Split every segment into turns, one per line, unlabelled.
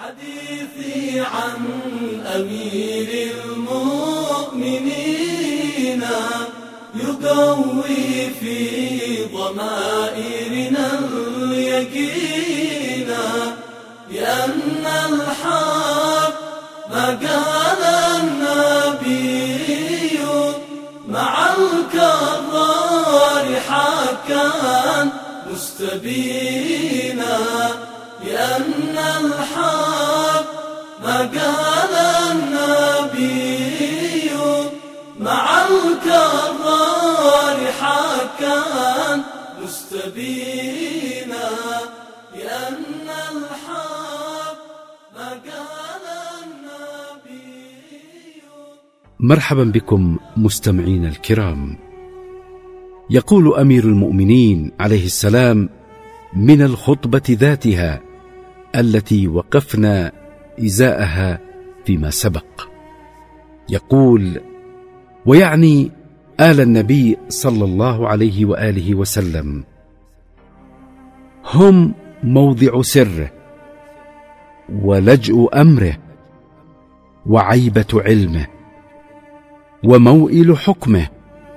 حديثي عن أمير المؤمنين يقوي في ضمائرنا اليقين بأن الحق ما قال النبي مع الكرار حقا مستبينا بأن الحق ما قال النبي مع الكرار حقا مستبينا بأن الحق ما قال النبي.
مرحبا بكم مستمعين الكرام. يقول أمير المؤمنين عليه السلام من الخطبة ذاتها التي وقفنا إزاءها فيما سبق، يقول: ويعني آل النبي صلى الله عليه وآله وسلم هم موضع سره ولجأ أمره وعيبة علمه وموئل حكمه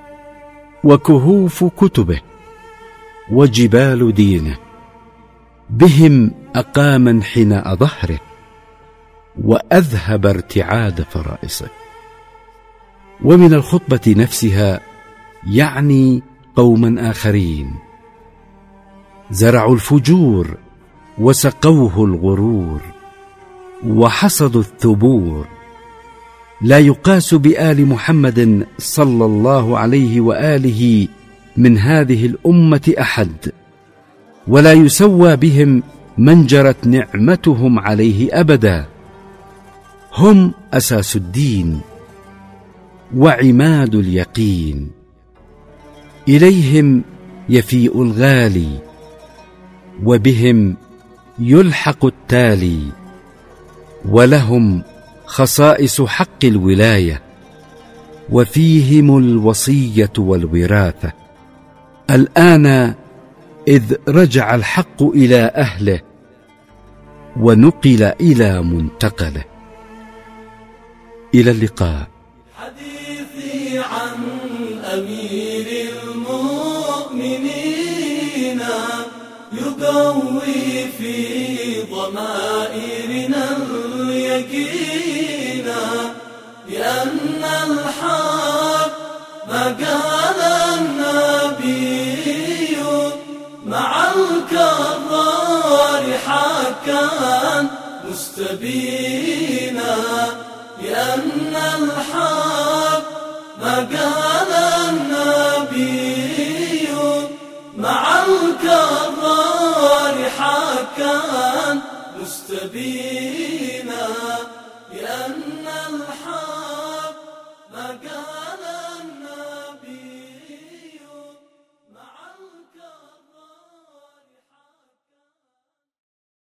وكهوف كتبه وجبال دينه، بهم أقام انحناء ظهره وأذهب ارتعاد فرائصه. ومن الخطبة نفسها يعني قوما آخرين زرعوا الفجور وسقوه الغرور وحصدوا الثبور، لا يقاس بآل محمد صلى الله عليه وآله من هذه الأمة أحد، ولا يسوى بهم من جرت نعمتهم عليه أبدا. هم أساس الدين وعماد اليقين، إليهم يفيء الغالي وبهم يلحق التالي، ولهم خصائص حق الولاية وفيهم الوصية والوراثة. الآن إذ رجع الحق إلى أهله ونقل إلى منتقله. إلى اللقاء.
حديثي عن أمير المؤمنين يقوي في ضمائرنا اليقين بأن الحق ما قال النبي مع الكرار حقا مستبينا بأن الحق ما قال النبي مع الكرار حقا مستبينا بأن